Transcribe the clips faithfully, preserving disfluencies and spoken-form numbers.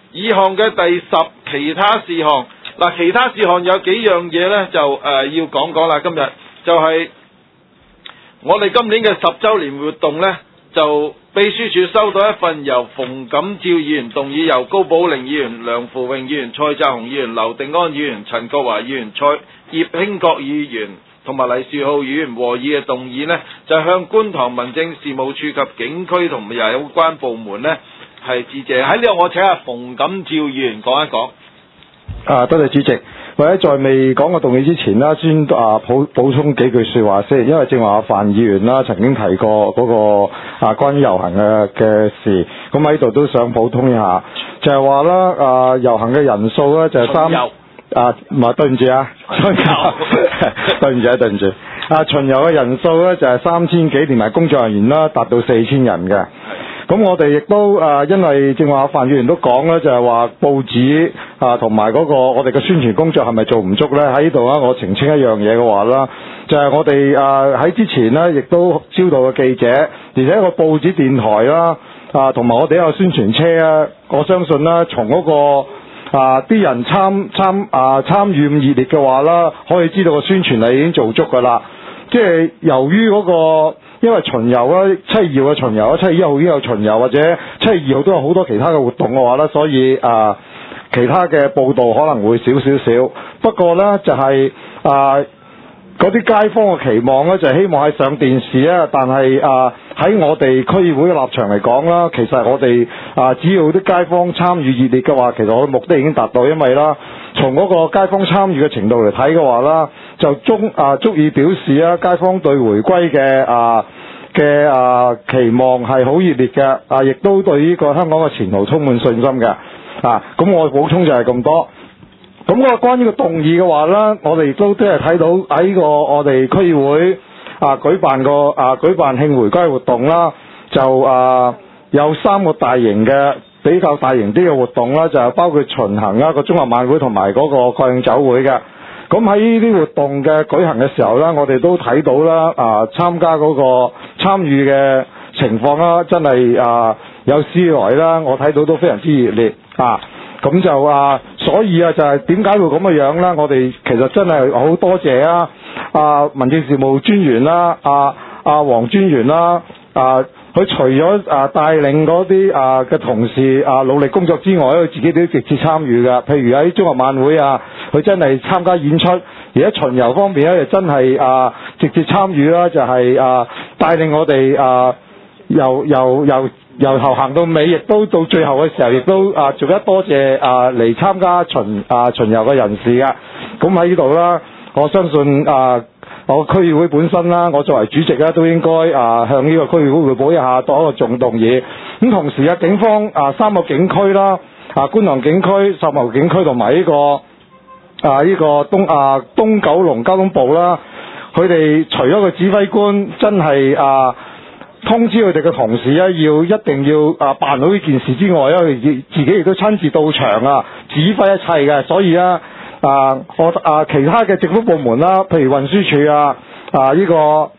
議項嘅第十其他事項。嗱，其他事項有幾樣嘢呢？就誒、呃、要講講啦。今日就係我哋今年嘅十週年活動呢，就秘書處收到一份由馮錦照議員動議，由高寶玲議員、梁扶榮議員、蔡澤雄議員、劉定安議員、陳國華議員、蔡葉興國議員同埋黎樹浩議員和議嘅動議呢，就向觀塘民政事務處及警區同埋有關部門呢係致謝。喺呢度我請阿馮錦照議員講一講。 啊，多謝主席。或者在未講個動議之前啦，先啊補補充幾句説話先，因為正話阿范議員啦曾經提過嗰、那個啊關於遊行嘅嘅事，咁喺度都想補充一下，就係話啦啊遊行嘅人數咧就係三啊唔係對唔住啊，巡遊對唔住啊對唔住啊巡遊嘅人數咧就係三千幾，連埋工作人員啦達到四千人嘅。咁我哋亦都啊，因為正話范議員都講啦，就係話報紙啊同埋嗰個我哋嘅宣傳工作係咪做唔足呢？喺呢度啊，我澄清一樣嘢嘅話啦，就係、是、我哋啊喺之前呢，亦都招到嘅記者，而且個報紙電台啦啊同埋我哋有宣傳車啊，我相信啦，從嗰、那個啊啲人參參啊參與咁熱烈嘅話啦，可以知道個宣傳係已經做足㗎啦。即係由於嗰、那個。因為巡遊啦，七月二號嘅巡遊啦，七月一號已經有巡遊，或者七月二號都有好多其他嘅活動嘅話咧，所以啊，其他嘅報導可能會少少少。不過呢，就係啊，嗰啲街坊嘅期望呢，就係希望係上電視啊。但係啊，喺我哋區議會嘅立場嚟講啦，其實我哋啊，只要啲街坊參與熱烈嘅話，其實我嘅目的已經達到，因為啦，從嗰個街坊參與嘅程度嚟睇嘅話啦。就足啊足以表示啊，街坊對回歸嘅啊嘅啊期望係好熱烈嘅啊，亦都對呢個香港嘅前途充滿信心嘅啊。咁我補充就係咁多。咁個關於個動議嘅話啦，我哋亦都都係睇到喺呢個我哋區議會啊舉辦個啊舉辦慶回歸活動啦，就啊有三個大型嘅比較大型啲嘅活動啦，就係包括巡行啦、個中華晚會同埋嗰個國慶酒會嘅。咁喺呢啲活動嘅舉行嘅時候呢，我哋都睇到啦，啊參加嗰個參與嘅情況啦，真係啊有史以來啦，我睇到都非常之熱烈啊！咁就啊，所以啊就係點解會咁嘅樣呢？我哋其實真係好多謝啊，啊民政事務專員啦，啊啊黃專員啦，啊佢除咗啊帶領嗰啲啊嘅同事啊努力工作之外，佢自己都直接參與㗎。譬如喺中華晚會啊，佢真係參加演出；而喺巡遊方面咧，就真係啊直接參與啦，就係、是、啊帶領我哋啊由由由由頭行到尾，亦都到最後嘅時候，亦都啊做得多謝啊嚟參加巡啊巡遊嘅人士㗎。咁喺呢度啦，我相信啊。我區議會本身啦，我作為主席咧，都應該啊向呢個區議會匯報一下，當一個總動議。咁同時啊，警方啊三個警區啦，啊觀塘警區、秀茂警區同埋呢個啊呢個東啊東九龍交通部啦，佢哋除咗個指揮官真係啊通知佢哋嘅同事咧，要一定要啊辦好呢件事之外咧，佢自己亦都親自到場啊，指揮一切嘅，所以啊。啊，我啊其他嘅政府部門啦，譬如運輸署啊，啊呢、這個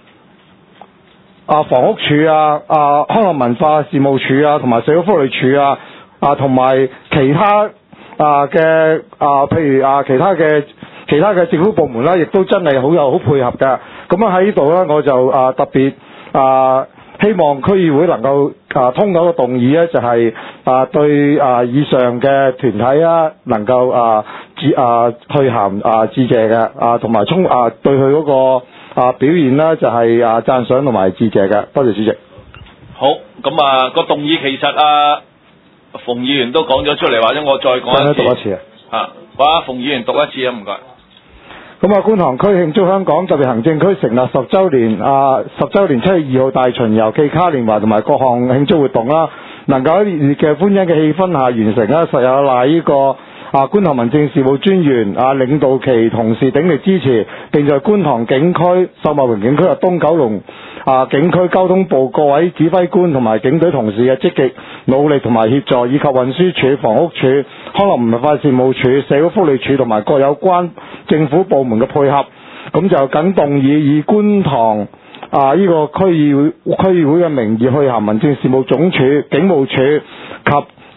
啊房屋署啊，啊康樂文化事務署啊，同埋社會福利署啊，啊同埋其他啊嘅啊譬如啊其他嘅其他嘅政府部門啦，亦都真係好有好配合嘅。咁啊喺呢度咧，我就啊特別啊希望區議會能夠啊通過個動議咧，就係、是、啊對啊以上嘅團體啊能夠啊。啊，去函啊致謝嘅啊，同埋充啊對佢嗰個啊表現啦，就係啊讚賞同埋致謝嘅。多謝主席。 好，咁啊個動議其實啊馮議員都講咗出嚟，或者我再講一次。 讀一次啊。 啊，話馮議員讀一次啊，唔該。 咁啊，觀塘區慶祝香港特別行政區成立十週年啊，十週年七月二號大巡遊暨嘉年華同埋各項慶祝活動啦，能夠喺熱烈嘅歡欣嘅氣氛下完成啦，實有賴呢個。啊！觀塘民政事務專員啊，領導其同事鼎力支持，並在觀塘警區、秀茂坪警區、東九龍啊警區交通部各位指揮官同埋警隊同事嘅積極努力同埋協助，以及運輸署、房屋署、康樂文化事務署、社會福利署同埋各有關政府部門嘅配合，咁就謹動議以觀塘啊呢、這個區議會區議會嘅名義去函民政事務總署、警務處及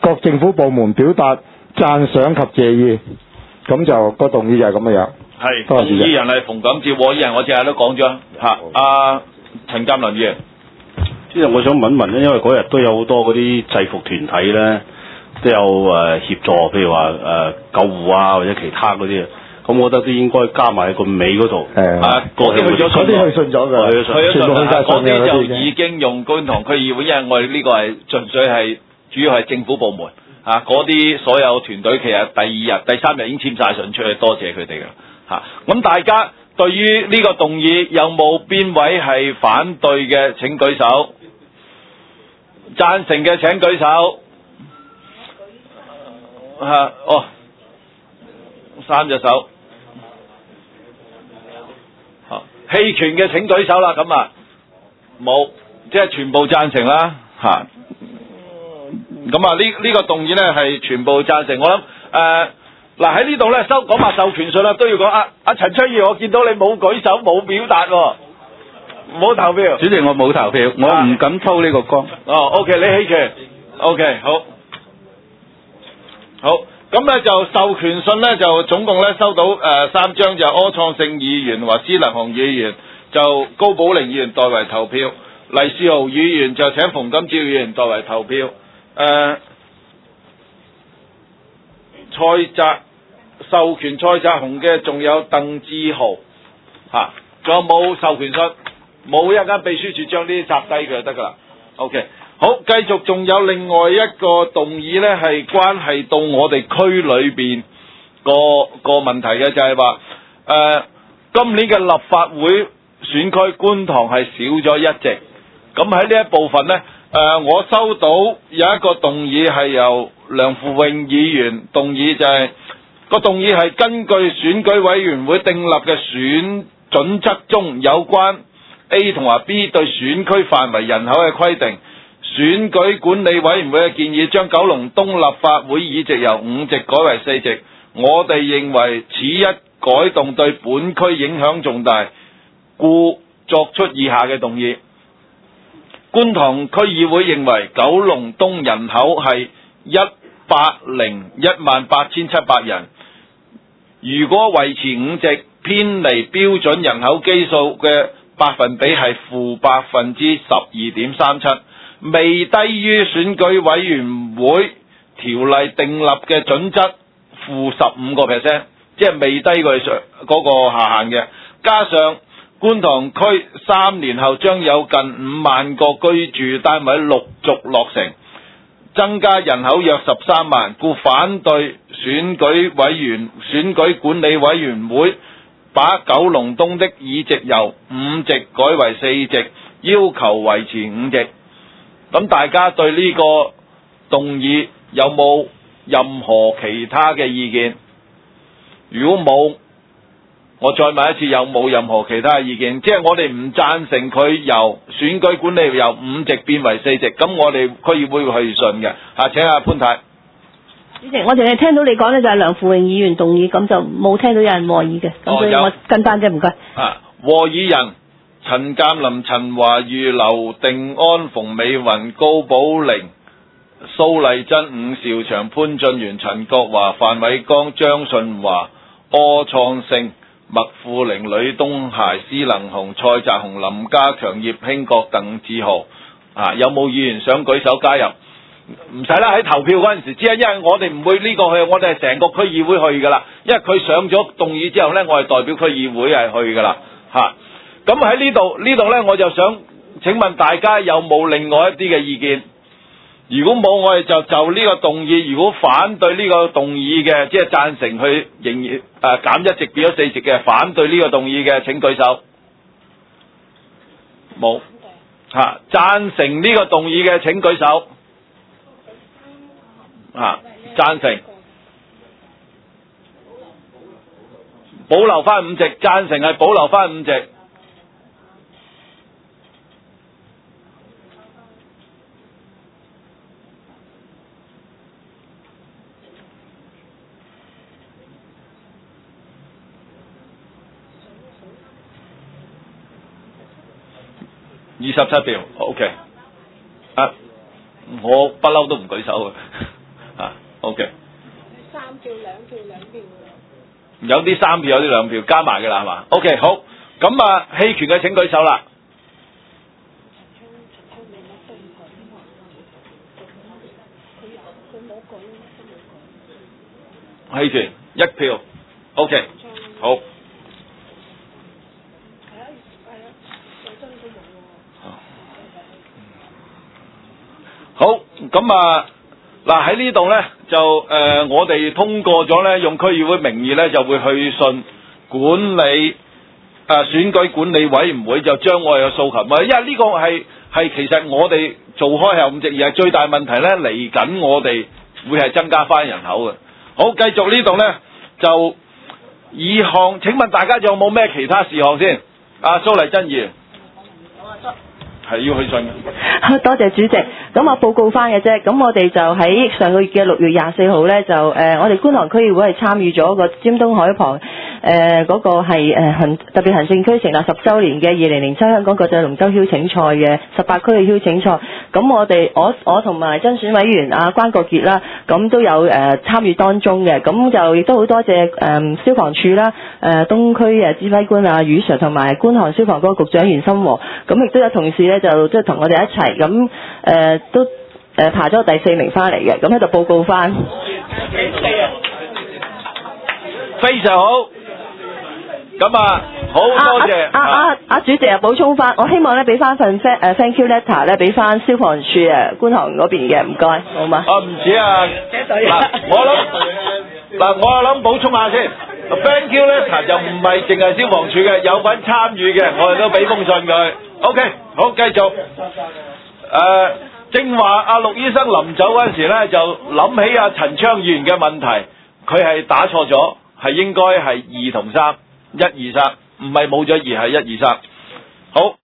各政府部門表達讚賞及謝意，咁就個動議就係咁嘅樣。 係多謝主席動議人係馮錦照，和議人我淨係都講咗嚇。阿陳鑑林議員， 即係我想問一問咧，因為嗰日都有好多嗰啲制服團體咧，都有誒、呃、協助，譬如話誒、呃、救護啊或者其他嗰啲啊，咁我覺得都應該加埋喺個尾嗰度。 誒， 啊嗰啲去咗嗰啲去信咗㗎， 去咗全部去晒信嗰啲就嘅嗰啲已經用觀塘區議會，因為我哋呢個係純粹係主要係政府部門嚇，嗰啲所有團隊其實第二日、第三日已經簽晒信出去，多謝佢哋㗎嚇。咁大家對於呢個動議有冇邊位係反對嘅？請舉手。贊成嘅請舉手。嚇哦，三隻手。嚇棄權嘅請舉手啦，咁啊冇，即係全部贊成啦嚇。咁啊呢呢個動議呢係全部贊成，我諗誒嗱喺呢度呢，收講埋授權信啦，都要講啊阿陳昌義，我見到你冇舉手冇表達喎，冇投票。 主席，我冇投票，我唔敢操呢個光。 哦 ，OK， 你棄權 ，OK， 好，好，咁咧就授權信咧就總共咧收到誒、呃、三張，就柯創盛議員或施能雄議員就高寶玲議員代為投票，黎仕豪議員就請馮錦照議員代為投票，誒、呃，蔡澤授權蔡澤雄嘅仲有鄧志豪嚇，仲、啊、有冇授權信？冇，一間秘書處將呢啲摘低佢就得噶啦。OK， 好，繼續仲有另外一個動議呢，係關係到我哋區裏邊個個問題嘅，就係話誒今年嘅立法會選區觀塘係少咗一席。咁喺呢一部分呢，誒、呃、我收到有一個動議係由梁富榮議員動議，就係、是、個動議係根據選舉委員會訂立嘅選準則中有關 A 同埋 B 對選區範圍人口嘅規定，選舉管理委員會嘅建議將九龍東立法會議席由五席改為四席。我哋認為此一改動對本區影響重大，故作出以下嘅動議。觀塘區議會認為九龍東人口係一百零一萬八千七百人，如果維持五席，偏離標準人口基數嘅百分比係負百分之十二點三七，未低於選舉委員會條例訂立嘅準則負十五個 percent， 即係未低過上嗰個下限嘅。加上觀塘區三年後將有近五萬個居住單位陸續落成，增加人口約十三萬，故反對選舉委員選舉管理委員會把九龍東的議席由五席改為四席，要求維持五席。咁大家對呢個動議有冇任何其他嘅意見？如果冇，我再問一次，有冇任何其他嘅意見？即係我哋唔贊成佢由選舉管理由五席變為四席，咁我哋區議會會去信嘅。啊，請阿潘太。 主席，我淨係聽到你講呢就係梁富榮議員動議，咁就冇聽到有人和議嘅，咁所以我跟單啫，唔該。 啊，和議人陳鑑林、陳華裕、劉定安、馮美雲、高寶玲、蘇麗珍、伍兆祥、潘俊源、陳國華、范偉剛、張順華、柯創盛、麥富玲、呂東孩、施能雄、蔡澤雄、林家強、葉興國、鄧志豪。啊，有冇議員想舉手加入？唔使啦，喺投票嗰陣時知啊，因為我哋唔會呢個去，我哋係成個區議會去噶啦。因為佢上咗動議之後呢，我係代表區議會係去噶啦。嚇、啊，咁喺呢度呢度呢，我就想請問大家有冇另外一啲嘅意見？如果冇，我哋就就呢個動議。如果反對呢個動議嘅，即係贊成佢仍然誒、呃、減一席變咗四席嘅，反對呢個動議嘅請舉手。冇嚇，贊成呢個動議嘅請舉手。啊，贊成，保留翻五席，贊成係保留翻五席。二十七票 ，OK。啊，我不嬲都唔舉手嘅。 OK。 三票兩票兩票。 有啲三票，有啲兩票，加埋嘅啦，係嘛 ？OK， 好。咁啊，棄權嘅請舉手啦。棄權一票 ，OK， 好。好，咁啊，嗱喺呢度呢，就誒、呃，我哋通過咗呢，用區議會名義呢，就會去信管理誒、呃、選舉管理委員會，就將我哋嘅訴求，因為呢個係係其實我哋做開係五席，而係最大問題呢，嚟緊我哋會係增加翻人口嘅。好，繼續呢度呢，就二項，請問大家仲有冇咩其他事項先？阿蘇麗珍議員。係要去信嘅。 多謝主席。咁我報告翻嘅啫。咁我哋就喺上個月嘅六月廿四號呢，就誒、呃、我哋觀塘區議會係參與咗個尖東海旁誒嗰、呃那個係誒行特別行政區成立十週年嘅二零零七香港國際龍舟邀請賽嘅十八區嘅邀請賽。咁我哋我我同埋甄選委員阿關國傑啦，咁都有誒、呃、參與當中嘅。咁就亦都好多謝誒、呃、消防處啦、誒、呃、東區誒指揮官啊余 Sir 同埋觀塘消防局局長袁心和。咁亦都有同事呢，就即係同我哋一齊咁誒、呃、都誒、呃、爬咗第四名翻嚟嘅。咁喺度報告翻。 非常好。咁啊，好多謝。 阿阿阿主席啊，補充翻，我希望咧俾翻份 thank 誒 thank you letter 咧俾翻消防處誒觀塘嗰邊嘅，唔該，好嘛？ 啊唔止啊，嗱我諗嗱我諗補充下先 ，thank you letter 就唔係淨係消防處嘅，有份參與嘅，我哋都俾封信佢。OK， 好繼續。誒、呃，正話阿陸醫生臨走嗰陣時咧，就諗起阿陳昌議員嘅問題，佢係打錯咗，係應該係二同三。一二三，唔係冇咗二，係一二三。好。